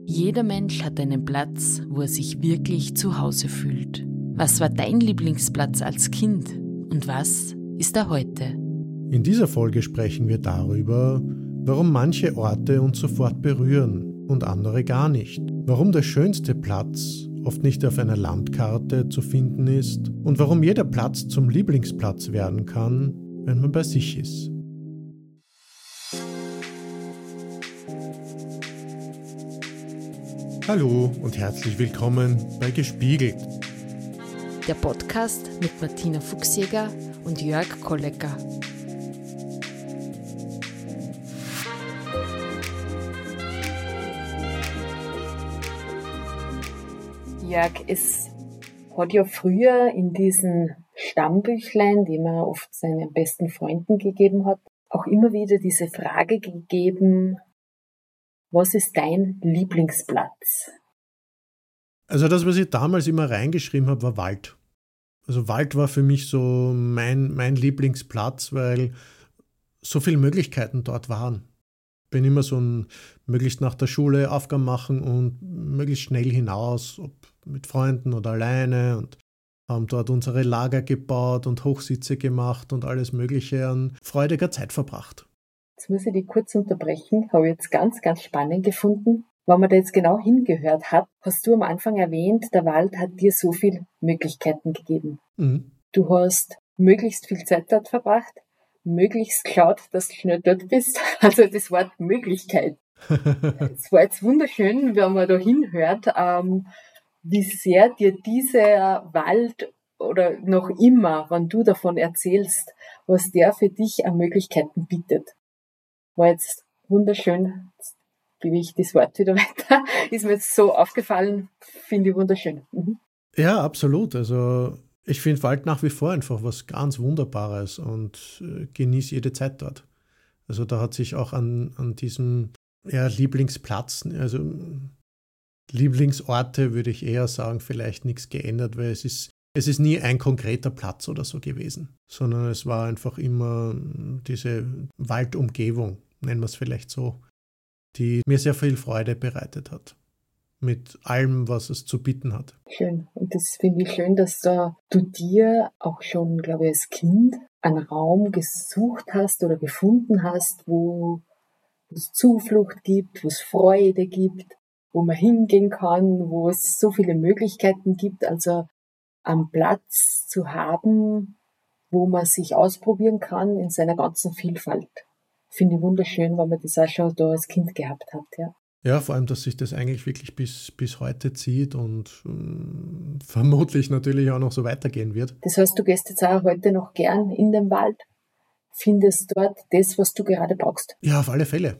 Jeder Mensch hat einen Platz, wo er sich wirklich zu Hause fühlt. Was war dein Lieblingsplatz als Kind und was ist er heute? In dieser Folge sprechen wir darüber, warum manche Orte uns sofort berühren und andere gar nicht. Warum der schönste Platz oft nicht auf einer Landkarte zu finden ist und warum jeder Platz zum Lieblingsplatz werden kann, wenn man bei sich ist. Hallo und herzlich willkommen bei Gespiegelt. Der Podcast mit Martina Fuchsjäger und Jörg Kollecker. Jörg, es hat ja früher in diesen Stammbüchlein, die man oft seinen besten Freunden gegeben hat, auch immer wieder diese Frage gegeben: Was ist dein Lieblingsplatz? Also das, was ich damals immer reingeschrieben habe, war Wald. Also Wald war für mich so mein Lieblingsplatz, weil so viele Möglichkeiten dort waren. Bin immer so möglichst nach der Schule Aufgaben machen und möglichst schnell hinaus, ob mit Freunden oder alleine, und haben dort unsere Lager gebaut und Hochsitze gemacht und alles Mögliche an freudiger Zeit verbracht. Jetzt muss ich dich kurz unterbrechen, habe ich jetzt ganz, ganz spannend gefunden. Wenn man da jetzt genau hingehört hat, hast du am Anfang erwähnt, der Wald hat dir so viele Möglichkeiten gegeben. Mhm. Du hast möglichst viel Zeit dort verbracht, möglichst geschaut, dass du schnell dort bist. Also das Wort Möglichkeit. Es war jetzt wunderschön, wenn man da hinhört, wie sehr dir dieser Wald oder noch immer, wenn du davon erzählst, was der für dich an Möglichkeiten bietet. War jetzt wunderschön. Jetzt gebe ich das Wort wieder weiter. Ist mir jetzt so aufgefallen, finde ich wunderschön. Mhm. Ja, absolut. Also ich finde Wald nach wie vor einfach was ganz Wunderbares und genieße jede Zeit dort. Also da hat sich auch an diesem Lieblingsplatz, also Lieblingsorte würde ich eher sagen, vielleicht nichts geändert, weil es ist nie ein konkreter Platz oder so gewesen, sondern es war einfach immer diese Waldumgebung, nennen wir es vielleicht so, die mir sehr viel Freude bereitet hat. Mit allem, was es zu bieten hat. Schön. Und das finde ich schön, dass du dir auch schon, glaube ich, als Kind einen Raum gesucht hast oder gefunden hast, wo es Zuflucht gibt, wo es Freude gibt, wo man hingehen kann, wo es so viele Möglichkeiten gibt. Also einen Platz zu haben, wo man sich ausprobieren kann in seiner ganzen Vielfalt. Finde ich wunderschön, weil man das auch schon da als Kind gehabt hat, ja. Ja, vor allem, dass sich das eigentlich wirklich bis heute zieht und vermutlich natürlich auch noch so weitergehen wird. Das heißt, du gehst jetzt auch heute noch gern in den Wald, findest dort das, was du gerade brauchst. Ja, auf alle Fälle,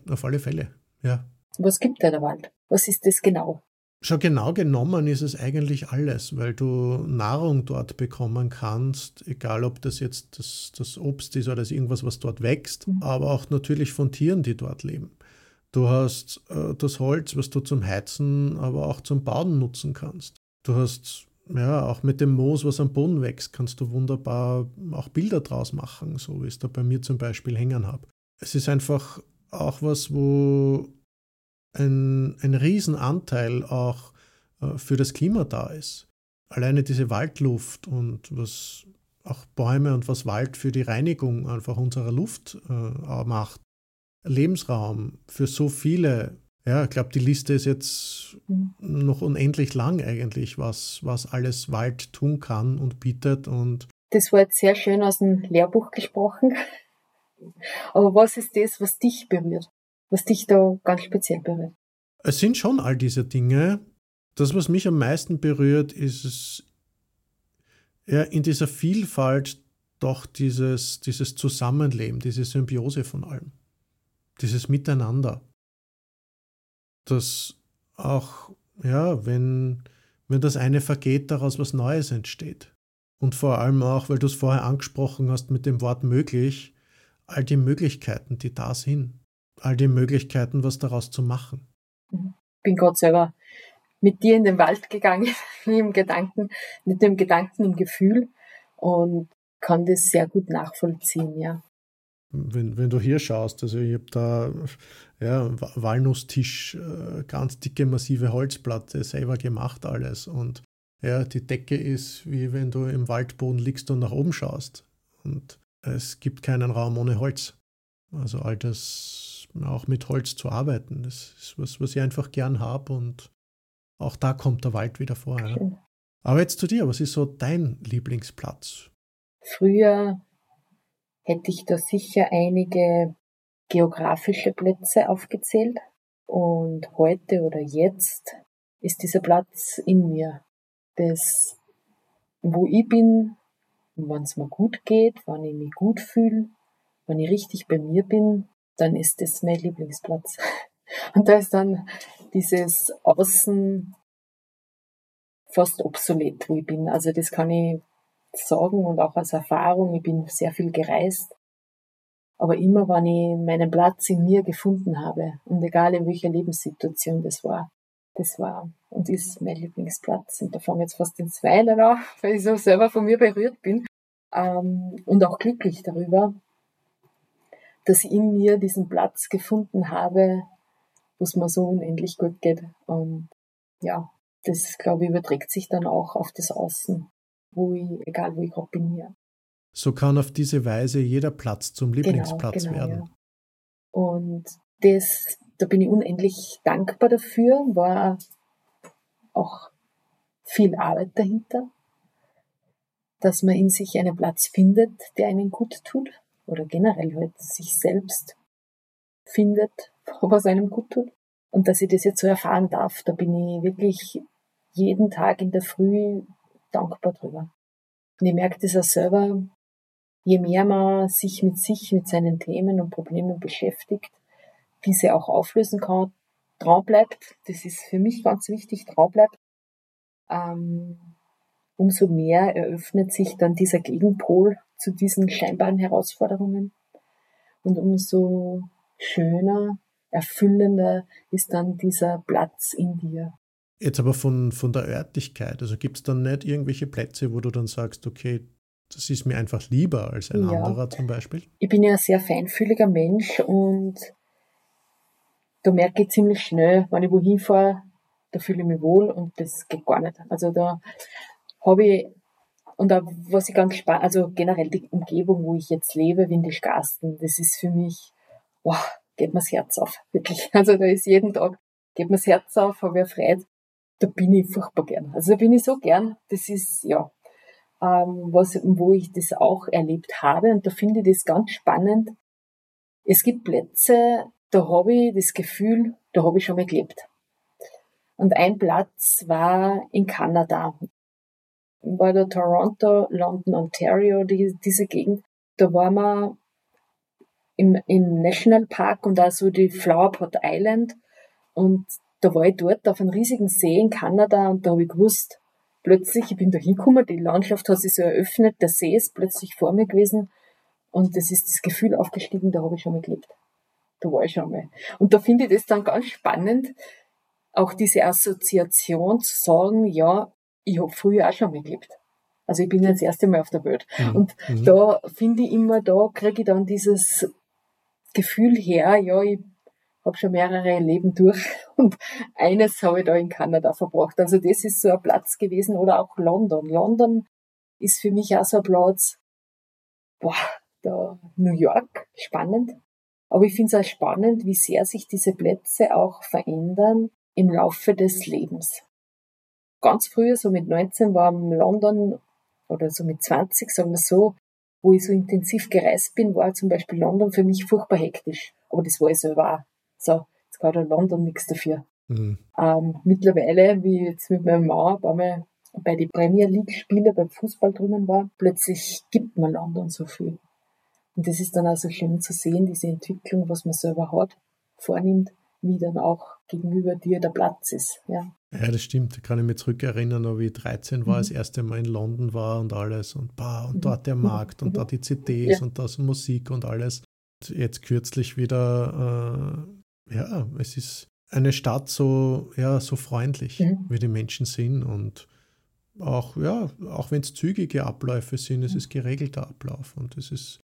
ja. Was gibt dir der Wald? Was ist das genau? Schon genau genommen ist es eigentlich alles, weil du Nahrung dort bekommen kannst, egal ob das jetzt das Obst ist oder das irgendwas, was dort wächst, aber auch natürlich von Tieren, die dort leben. Du hast das Holz, was du zum Heizen, aber auch zum Bauen nutzen kannst. Du hast auch mit dem Moos, was am Boden wächst, kannst du wunderbar auch Bilder draus machen, so wie ich es da bei mir zum Beispiel hängen habe. Es ist einfach auch was, wo ein Riesenanteil auch für das Klima da ist. Alleine diese Waldluft und was auch Bäume und was Wald für die Reinigung einfach unserer Luft macht. Lebensraum für so viele. Ja, ich glaube, die Liste ist jetzt noch unendlich lang eigentlich, was alles Wald tun kann und bietet. Und das war jetzt sehr schön aus dem Lehrbuch gesprochen. Aber was ist das, was dich berührt? Was dich da ganz speziell berührt? Es sind schon all diese Dinge. Das, was mich am meisten berührt, ist es in dieser Vielfalt doch dieses Zusammenleben, diese Symbiose von allem. Dieses Miteinander. Das auch, wenn das eine vergeht, daraus was Neues entsteht. Und vor allem auch, weil du es vorher angesprochen hast mit dem Wort möglich, all die Möglichkeiten, die da sind. All die Möglichkeiten, was daraus zu machen. Ich bin gerade selber mit dir in den Wald gegangen, mit dem Gedanken im Gefühl, und kann das sehr gut nachvollziehen, ja. Wenn du hier schaust, also ich habe da Walnusstisch, ganz dicke, massive Holzplatte, selber gemacht alles. Und ja, die Decke ist, wie wenn du im Waldboden liegst und nach oben schaust. Und es gibt keinen Raum ohne Holz. Also all das, auch mit Holz zu arbeiten, das ist was ich einfach gern habe. Und auch da kommt der Wald wieder vor. Ja. Schön. Aber jetzt zu dir, was ist so dein Lieblingsplatz? Früher hätte ich da sicher einige geografische Plätze aufgezählt. Und heute oder jetzt ist dieser Platz in mir. Das, wo ich bin, wenn es mir gut geht, wenn ich mich gut fühle, wenn ich richtig bei mir bin, dann ist das mein Lieblingsplatz. Und da ist dann dieses Außen fast obsolet, wo ich bin. Also das kann ich sagen und auch als Erfahrung. Ich bin sehr viel gereist. Aber immer, wenn ich meinen Platz in mir gefunden habe, und egal in welcher Lebenssituation das war und ist mein Lieblingsplatz. Und da fange ich jetzt fast ins Weinen an, weil ich so selber von mir berührt bin. Und auch glücklich darüber, dass ich in mir diesen Platz gefunden habe, wo es mir so unendlich gut geht. Und ja, das, glaube ich, überträgt sich dann auch auf das Außen, egal wo ich gerade bin hier. So kann auf diese Weise jeder Platz zum Lieblingsplatz werden. Ja. Und da bin ich unendlich dankbar dafür, war auch viel Arbeit dahinter, dass man in sich einen Platz findet, der einen gut tut, oder generell halt sich selbst findet, was einem gut tut. Und dass ich das jetzt so erfahren darf, da bin ich wirklich jeden Tag in der Früh dankbar drüber. Und ich merke das auch selber, je mehr man sich, mit seinen Themen und Problemen beschäftigt, diese auch auflösen kann, dran bleibt, das ist für mich ganz wichtig, dran bleibt, umso mehr eröffnet sich dann dieser Gegenpol zu diesen scheinbaren Herausforderungen. Und umso schöner, erfüllender ist dann dieser Platz in dir. Jetzt aber von der Örtlichkeit, also gibt es dann nicht irgendwelche Plätze, wo du dann sagst, okay, das ist mir einfach lieber als ein anderer zum Beispiel? Ich bin ja ein sehr feinfühliger Mensch und da merke ich ziemlich schnell, wenn ich wohin fahre, da fühle ich mich wohl und das geht gar nicht. Also da habe ich, und auch was ich ganz spannend, also generell die Umgebung, wo ich jetzt lebe, Windischgarsten, das ist für mich, wow, geht mir das Herz auf, wirklich. Also da ist jeden Tag, geht mir das Herz auf, habe ich Freude, da bin ich furchtbar gern. Also da bin ich so gern, das ist, ja, wo ich das auch erlebt habe und da finde ich das ganz spannend. Es gibt Plätze, da habe ich das Gefühl, da habe ich schon mal gelebt. Und ein Platz war in Kanada. War da Toronto, London, Ontario, diese Gegend. Da waren wir im Nationalpark und also die Flower Pot Island. Und da war ich dort auf einem riesigen See in Kanada und da habe ich gewusst, plötzlich, ich bin da hingekommen, die Landschaft hat sich so eröffnet, der See ist plötzlich vor mir gewesen und das ist das Gefühl aufgestiegen, da habe ich schon mal gelebt. Da war ich schon mal. Und da finde ich das dann ganz spannend, auch diese Assoziation zu sagen, ja, ich habe früher auch schon mal gelebt. Also ich bin ja das erste Mal auf der Welt. Und da finde ich immer, da kriege ich dann dieses Gefühl her, ja, ich habe schon mehrere Leben durch und eines habe ich da in Kanada verbracht. Also das ist so ein Platz gewesen oder auch London. London ist für mich auch so ein Platz, da New York, spannend. Aber ich finde es auch spannend, wie sehr sich diese Plätze auch verändern im Laufe des Lebens. Ganz früher, so mit 19, war in London, oder so mit 20, sagen wir so, wo ich so intensiv gereist bin, war zum Beispiel London für mich furchtbar hektisch. Aber das war ich selber auch. So, jetzt kann da London nichts dafür. Mittlerweile, wie ich jetzt mit meinem Mann ein paar Mal bei den Premier League-Spielen beim Fußball drinnen war, plötzlich gibt man London so viel. Und das ist dann auch so schön zu sehen, diese Entwicklung, was man selber hat, vornimmt, wie dann auch gegenüber dir der Platz ist. Ja, das stimmt. Da kann ich mich zurückerinnern, wie ich 13 war, das erste Mal in London war und alles. Und dort der Markt und da die CDs und das Musik und alles. Und jetzt kürzlich wieder, es ist eine Stadt so freundlich, wie die Menschen sind. Und auch wenn es zügige Abläufe sind, es ist geregelter Ablauf. Und es ist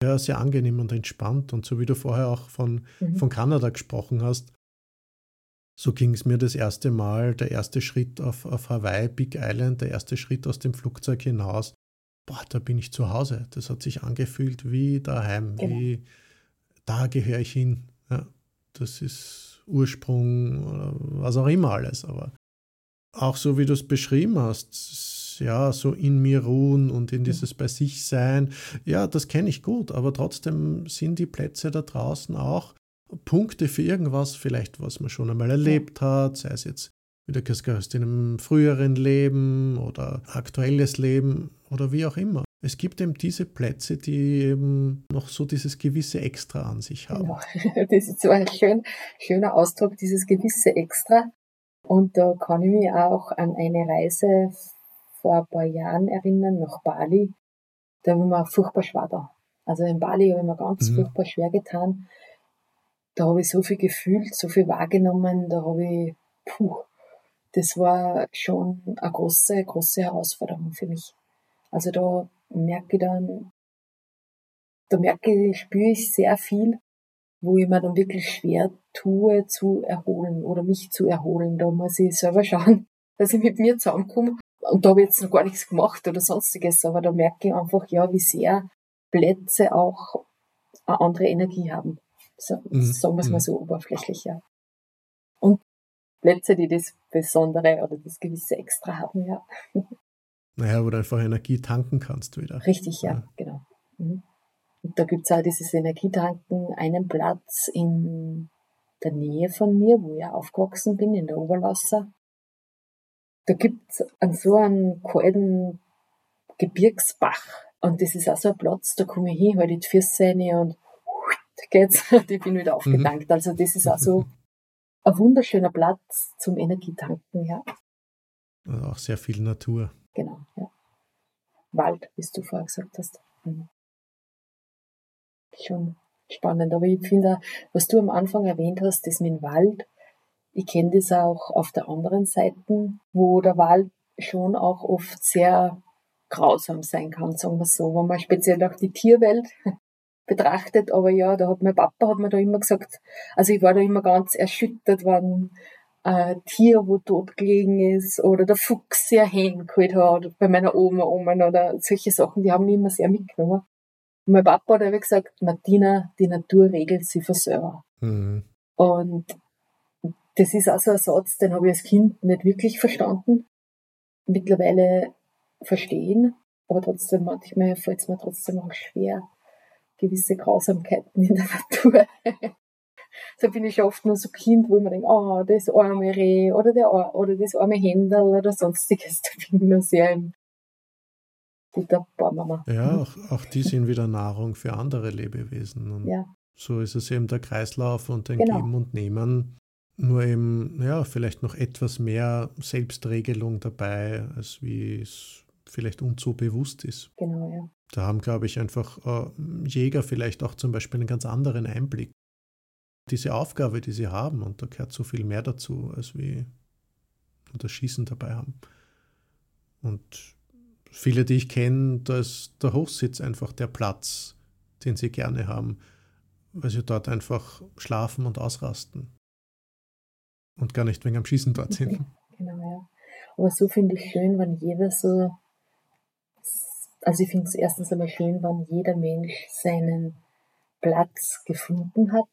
Ja, sehr angenehm und entspannt. Und so wie du vorher auch von Kanada gesprochen hast, so ging es mir das erste Mal, der erste Schritt auf Hawaii, Big Island, der erste Schritt aus dem Flugzeug hinaus. Boah, da bin ich zu Hause. Das hat sich angefühlt wie daheim, Genau. wie da gehöre ich hin. Ja, das ist Ursprung oder was auch immer alles. Aber auch so, wie du es beschrieben hast, ja, so in mir ruhen und in dieses bei sich sein, ja, das kenne ich gut, aber trotzdem sind die Plätze da draußen auch Punkte für irgendwas, vielleicht was man schon einmal erlebt hat, sei es jetzt wieder in einem früheren Leben oder aktuelles Leben oder wie auch immer. Es gibt eben diese Plätze, die eben noch so dieses gewisse Extra an sich haben. Genau. Das ist so ein schöner Ausdruck, dieses gewisse Extra. Und da kann ich mich auch an eine Reise vor ein paar Jahren erinnern, nach Bali. Da habe ich mir furchtbar schwer da. Also in Bali habe ich mir ganz furchtbar schwer getan. Da habe ich so viel gefühlt, so viel wahrgenommen, da habe ich, das war schon eine große, große Herausforderung für mich. Also da spüre ich sehr viel, wo ich mir dann wirklich schwer tue, zu erholen oder mich zu erholen. Da muss ich selber schauen, dass ich mit mir zusammenkomme. Und da habe ich jetzt noch gar nichts gemacht oder sonstiges, aber da merke ich einfach, ja, wie sehr Plätze auch eine andere Energie haben. So, sagen wir es mal so oberflächlich, ja. Und Plätze, die das Besondere oder das gewisse Extra haben, ja. Naja, wo du einfach Energie tanken kannst wieder. Richtig, ja, genau. Und da gibt's auch dieses Energietanken, einen Platz in der Nähe von mir, wo ich aufgewachsen bin, in der Oberlasser. Da gibt's so einen kalten Gebirgsbach. Und das ist auch so ein Platz, da komme ich hin, halte die Füße rein und geht's, ich bin wieder aufgetankt. Also das ist auch so ein wunderschöner Platz zum Energietanken, ja. Also auch sehr viel Natur. Genau, ja. Wald, wie du vorher gesagt hast. Schon spannend. Aber ich finde, was du am Anfang erwähnt hast, das mit dem Wald, ich kenne das auch auf der anderen Seite, wo der Wald schon auch oft sehr grausam sein kann, sagen wir so, wenn man speziell auch die Tierwelt betrachtet. Aber ja, da hat mein Papa mir da immer gesagt, also ich war da immer ganz erschüttert, wenn ein Tier, wo tot gelegen ist, oder der Fuchs sehr Hen geholt hat, bei meiner Oma oder solche Sachen, die haben mich immer sehr mitgenommen. Und mein Papa hat aber gesagt, Martina, die Natur regelt sich von selber. Und das ist also ein Satz, den habe ich als Kind nicht wirklich verstanden. Mittlerweile verstehen, aber trotzdem, manchmal fällt es mir trotzdem auch schwer, gewisse Grausamkeiten in der Natur. So bin ich oft nur so Kind, wo ich mir denke, oh, das arme Reh oder das arme Händel oder sonstiges. Da bin ich nur sehr im guter Mama. Ja, auch die sind wieder Nahrung für andere Lebewesen. Und ja. So ist es eben der Kreislauf und ein Genau. Geben und Nehmen. Nur eben, ja, vielleicht noch etwas mehr Selbstregelung dabei, als wie es vielleicht uns so bewusst ist. Genau, ja. Da haben, glaube ich, einfach Jäger vielleicht auch zum Beispiel einen ganz anderen Einblick. Diese Aufgabe, die sie haben, und da gehört so viel mehr dazu, als wie das Schießen dabei haben. Und viele, die ich kenne, da ist der Hochsitz einfach der Platz, den sie gerne haben, weil sie dort einfach schlafen und ausrasten. Und gar nicht wegen am Schießen dort sind. Genau, ja. Aber so finde ich schön, wenn jeder so, also ich finde es erstens einmal schön, wenn jeder Mensch seinen Platz gefunden hat,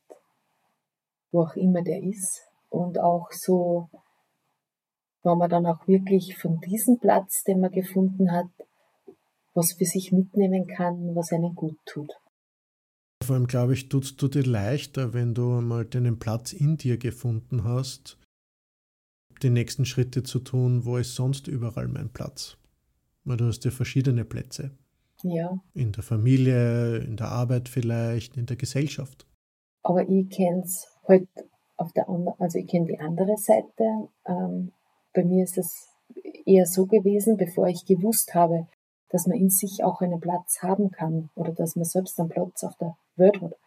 wo auch immer der ist. Und auch so, wenn man dann auch wirklich von diesem Platz, den man gefunden hat, was für sich mitnehmen kann, was einen gut tut. Vor allem, glaube ich, tutst du dir leichter, wenn du einmal den Platz in dir gefunden hast, die nächsten Schritte zu tun, wo ist sonst überall mein Platz? Weil du hast ja verschiedene Plätze. Ja. In der Familie, in der Arbeit vielleicht, in der Gesellschaft. Aber ich kenne es halt auf der anderen, also ich kenne die andere Seite. Bei mir ist es eher so gewesen, bevor ich gewusst habe, dass man in sich auch einen Platz haben kann oder dass man selbst einen Platz auf der Welt hat,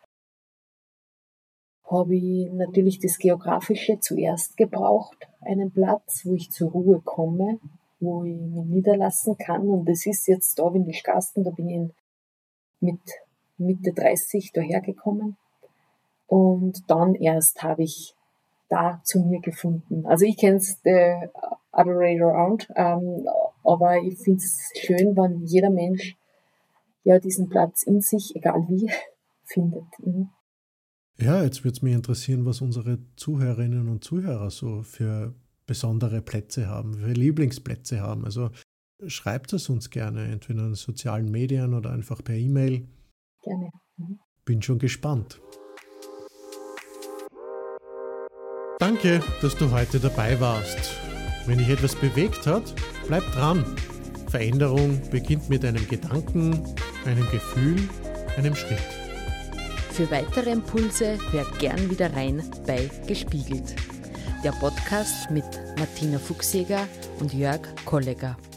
habe ich natürlich das Geografische zuerst gebraucht, einen Platz, wo ich zur Ruhe komme, wo ich mich niederlassen kann. Und das ist jetzt da, in die Gasten, da bin ich mit Mitte 30 dahergekommen. Und dann erst habe ich da zu mir gefunden. Also ich kenne es the other way around, aber ich finde es schön, wenn jeder Mensch ja diesen Platz in sich, egal wie, findet. Ja, jetzt würde es mich interessieren, was unsere Zuhörerinnen und Zuhörer so für besondere Plätze haben, für Lieblingsplätze haben. Also schreibt es uns gerne, entweder in den sozialen Medien oder einfach per E-Mail. Gerne. Bin schon gespannt. Danke, dass du heute dabei warst. Wenn dich etwas bewegt hat, bleib dran. Veränderung beginnt mit einem Gedanken, einem Gefühl, einem Schritt. Für weitere Impulse hör gern wieder rein bei Gespiegelt. Der Podcast mit Martina Fuchsjäger und Jörg Kollegger.